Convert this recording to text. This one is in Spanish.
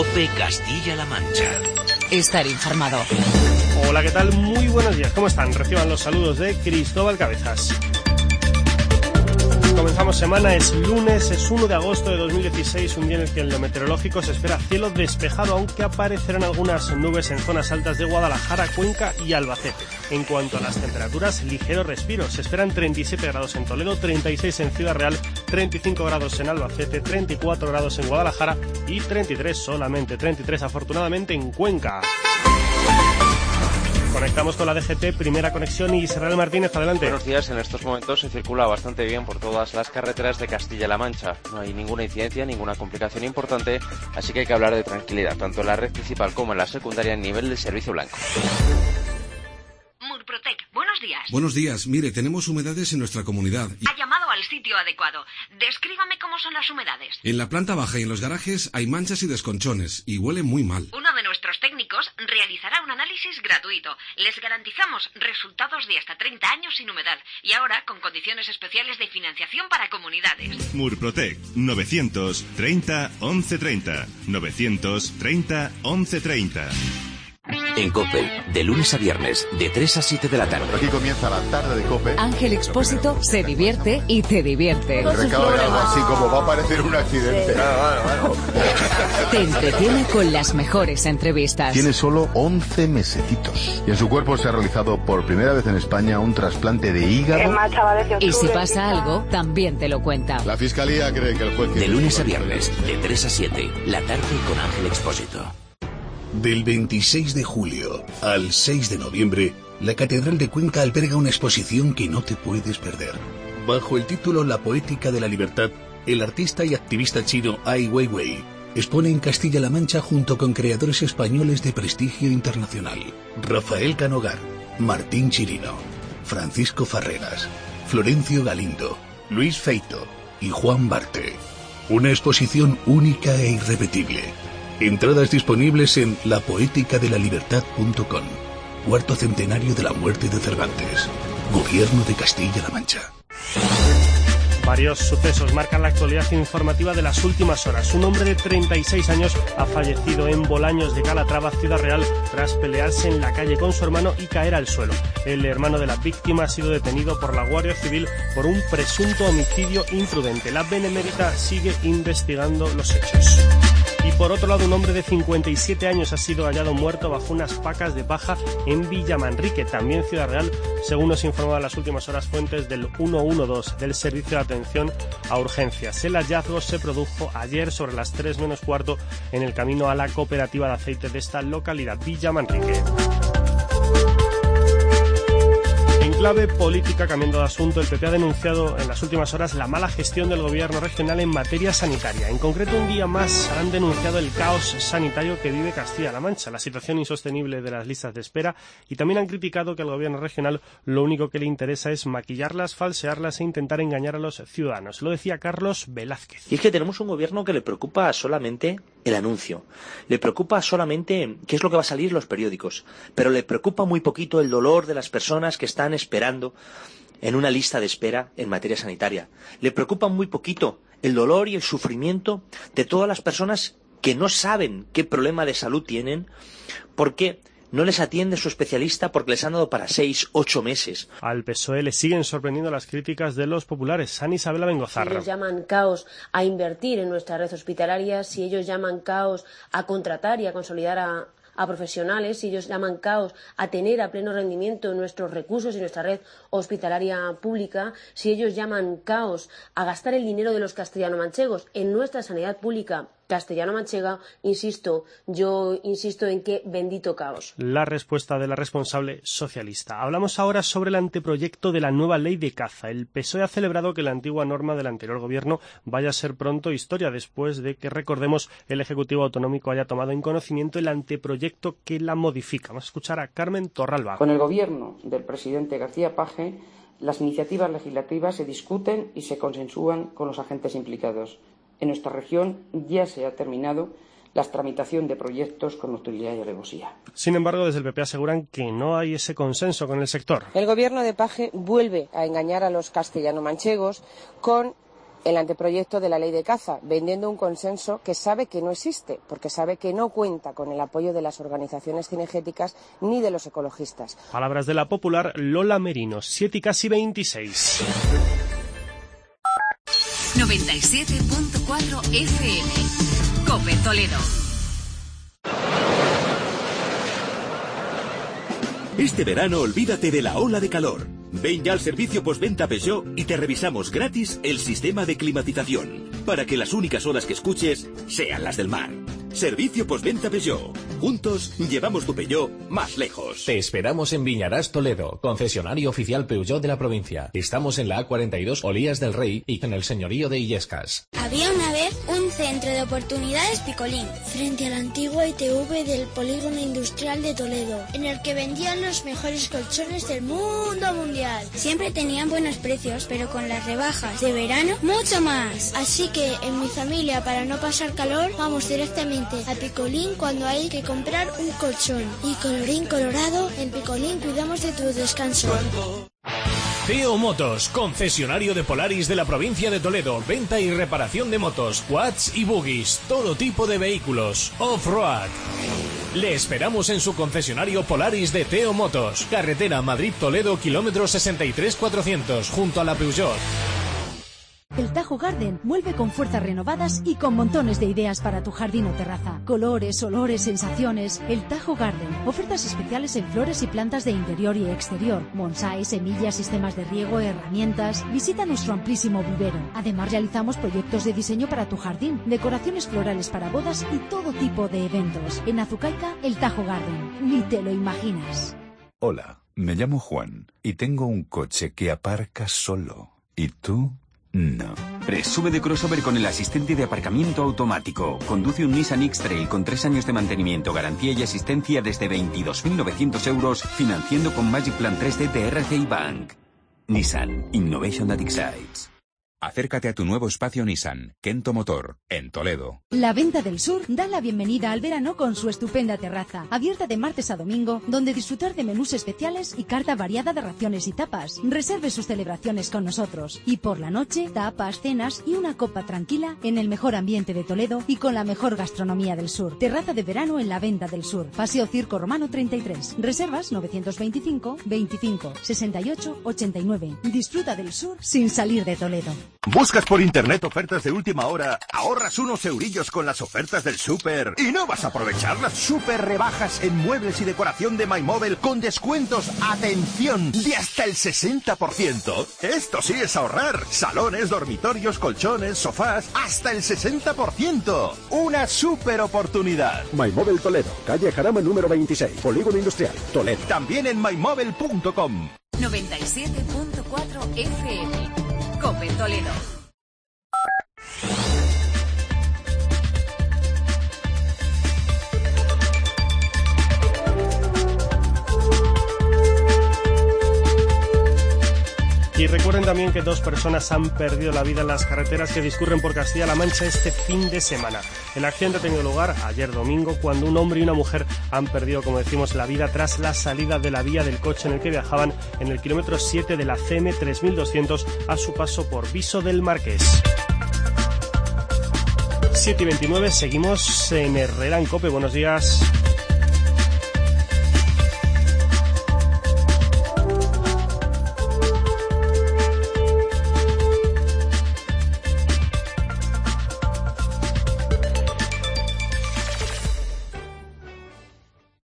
COPE Castilla-La Mancha. Estar informado. Hola, ¿qué tal? Muy buenos días. ¿Cómo están? Reciban los saludos de Cristóbal Cabezas. Comenzamos semana, es lunes, es 1 de agosto de 2016, un día en el que en lo meteorológico se espera cielo despejado, aunque aparecerán algunas nubes en zonas altas de Guadalajara, Cuenca y Albacete. En cuanto a las temperaturas, ligero respiro. Se esperan 37 grados en Toledo, 36 en Ciudad Real, 35 grados en Albacete, 34 grados en Guadalajara y 33, solamente 33 afortunadamente en Cuenca. Conectamos con la DGT, primera conexión, y Israel Martínez, adelante. Buenos días, en estos momentos se circula bastante bien por todas las carreteras de Castilla-La Mancha. No hay ninguna incidencia, ninguna complicación importante, así que hay que hablar de tranquilidad, tanto en la red principal como en la secundaria en nivel de servicio blanco. Murprotec, buenos días. Buenos días, mire, tenemos humedades en nuestra comunidad. Ha llamado al sitio adecuado. Descríbame cómo son las humedades. En la planta baja y en los garajes hay manchas y desconchones, y huele muy mal. Uno de nuestros técnicos realizará un análisis gratuito. Les garantizamos resultados de hasta 30 años sin humedad, y ahora con condiciones especiales de financiación para comunidades. Murprotec, 930 1130. 930 1130. En COPE, de lunes a viernes, de 3 a 7 de la tarde. Aquí comienza la tarde de COPE. Ángel Expósito se divierte y te divierte. El recado era algo así como va a parecer un accidente. Te entretiene con las mejores entrevistas. Tiene solo 11 mesecitos. Y en su cuerpo se ha realizado por primera vez en España un trasplante de hígado. Y si pasa algo, también te lo cuenta. La fiscalía cree que el juez... De lunes a viernes, de 3 a 7, la tarde con Ángel Expósito. Del 26 de julio al 6 de noviembre, la Catedral de Cuenca alberga una exposición que no te puedes perder. Bajo el título La Poética de la Libertad, el artista y activista chino Ai Weiwei expone en Castilla-La Mancha junto con creadores españoles de prestigio internacional. Rafael Canogar, Martín Chirino, Francisco Farreras, Florencio Galindo, Luis Feito y Juan Barte. Una exposición única e irrepetible. Entradas disponibles en lapoeticadelalibertad.com. Cuarto centenario de la muerte de Cervantes. Gobierno de Castilla-La Mancha. Varios sucesos marcan la actualidad informativa de las últimas horas. Un hombre de 36 años ha fallecido en Bolaños de Calatrava, Ciudad Real, tras pelearse en la calle con su hermano y caer al suelo. El hermano de la víctima ha sido detenido por la Guardia Civil por un presunto homicidio imprudente. La Benemérita sigue investigando los hechos. Y por otro lado, un hombre de 57 años ha sido hallado muerto bajo unas pacas de paja en Villamanrique, también Ciudad Real, según nos informaban las últimas horas fuentes del 112 del Servicio de Atención a Urgencias. El hallazgo se produjo ayer sobre las 3 menos cuarto en el camino a la cooperativa de aceite de esta localidad, Villamanrique. En clave política, cambiando de asunto, el PP ha denunciado en las últimas horas la mala gestión del gobierno regional en materia sanitaria. En concreto, un día más han denunciado el caos sanitario que vive Castilla-La Mancha, la situación insostenible de las listas de espera, y también han criticado que al gobierno regional lo único que le interesa es maquillarlas, falsearlas e intentar engañar a los ciudadanos. Lo decía Carlos Velázquez. Y es que tenemos un gobierno que le preocupa solamente el anuncio, le preocupa solamente qué es lo que va a salir en los periódicos, pero le preocupa muy poquito el dolor de las personas que están esperando en una lista de espera en materia sanitaria. Le preocupa muy poquito el dolor y el sufrimiento de todas las personas que no saben qué problema de salud tienen porque no les atiende su especialista porque les han dado para 6, 8 meses. Al PSOE le siguen sorprendiendo las críticas de los populares. San Isabel Bengozarra. Si ellos llaman caos a invertir en nuestra red hospitalaria, si ellos llaman caos a contratar y a consolidar a profesionales, si ellos llaman caos a tener a pleno rendimiento nuestros recursos y nuestra red hospitalaria pública, si ellos llaman caos a gastar el dinero de los castellano-manchegos en nuestra sanidad pública castellano-manchega, yo insisto en que bendito caos. La respuesta de la responsable socialista. Hablamos ahora sobre el anteproyecto de la nueva ley de caza. El PSOE ha celebrado que la antigua norma del anterior gobierno vaya a ser pronto historia, después de que, recordemos, el Ejecutivo Autonómico haya tomado en conocimiento el anteproyecto que la modifica. Vamos a escuchar a Carmen Torralba. Con el gobierno del presidente García Page, las iniciativas legislativas se discuten y se consensúan con los agentes implicados. En nuestra región ya se ha terminado la tramitación de proyectos con utilidad y alevosía. Sin embargo, desde el PP aseguran que no hay ese consenso con el sector. El gobierno de Page vuelve a engañar a los castellano-manchegos con el anteproyecto de la ley de caza, vendiendo un consenso que sabe que no existe, porque sabe que no cuenta con el apoyo de las organizaciones cinegéticas ni de los ecologistas. Palabras de la popular Lola Merino, 7:26. 97.4 FM. COPE Toledo. Este verano olvídate de la ola de calor. Ven ya al servicio postventa Peugeot y te revisamos gratis el sistema de climatización, para que las únicas olas que escuches sean las del mar. Servicio postventa Peugeot. Juntos llevamos tu Peugeot más lejos. Te esperamos en Viñarás, Toledo, concesionario oficial Peugeot de la provincia. Estamos en la A42 Olías del Rey y en el señorío de Illescas. Había una vez un centro de oportunidades Picolín, frente a la antigua ITV del Polígono Industrial de Toledo, en el que vendían los mejores colchones del mundo mundial. Siempre tenían buenos precios, pero con las rebajas de verano, mucho más. Así que en mi familia, para no pasar calor, vamos directamente a Picolín cuando hay que comprar un colchón. Y colorín colorado, en Picolín cuidamos de tu descanso. Teo Motos, concesionario de Polaris de la provincia de Toledo, venta y reparación de motos, quads y buggies, todo tipo de vehículos, off-road. Le esperamos en su concesionario Polaris de Teo Motos, carretera Madrid-Toledo, kilómetro 63400, junto a la Peugeot. El Tajo Garden vuelve con fuerzas renovadas y con montones de ideas para tu jardín o terraza. Colores, olores, sensaciones. El Tajo Garden. Ofertas especiales en flores y plantas de interior y exterior. Bonsái, semillas, sistemas de riego, herramientas. Visita nuestro amplísimo vivero. Además realizamos proyectos de diseño para tu jardín, decoraciones florales para bodas y todo tipo de eventos. En Azucaica, el Tajo Garden. Ni te lo imaginas. Hola, me llamo Juan y tengo un coche que aparca solo. ¿Y tú? No. Presube de crossover con el asistente de aparcamiento automático. Conduce un Nissan X-Trail con 3 años de mantenimiento, garantía y asistencia desde 22.900 euros, financiando con Magic Plan 3D de RCI Bank. Nissan. Innovation that excites. Acércate a tu nuevo espacio Nissan, Kento Motor, en Toledo. La Venta del Sur da la bienvenida al verano con su estupenda terraza, abierta de martes a domingo, donde disfrutar de menús especiales y carta variada de raciones y tapas. Reserve sus celebraciones con nosotros. Y por la noche, tapas, cenas y una copa tranquila en el mejor ambiente de Toledo y con la mejor gastronomía del sur. Terraza de verano en La Venta del Sur, Paseo Circo Romano 33. Reservas 925 25 68 89. Disfruta del sur sin salir de Toledo. ¿Buscas por internet ofertas de última hora? Ahorras unos eurillos con las ofertas del súper y no vas a aprovechar las súper rebajas en muebles y decoración de MyMobile con descuentos, atención, de hasta el 60%. Esto sí es ahorrar. Salones, dormitorios, colchones, sofás, hasta el 60%. Una súper oportunidad. MyMobile Toledo, calle Jarama número 26, Polígono Industrial, Toledo. También en mymobile.com. 97.4 FM. COPE Toledo. Y recuerden también que 2 personas han perdido la vida en las carreteras que discurren por Castilla-La Mancha este fin de semana. El accidente ha tenido lugar ayer domingo, cuando un hombre y una mujer han perdido, como decimos, la vida tras la salida de la vía del coche en el que viajaban en el kilómetro 7 de la CM 3200 a su paso por Viso del Marqués. 7:29, seguimos en Herrera en COPE. Buenos días.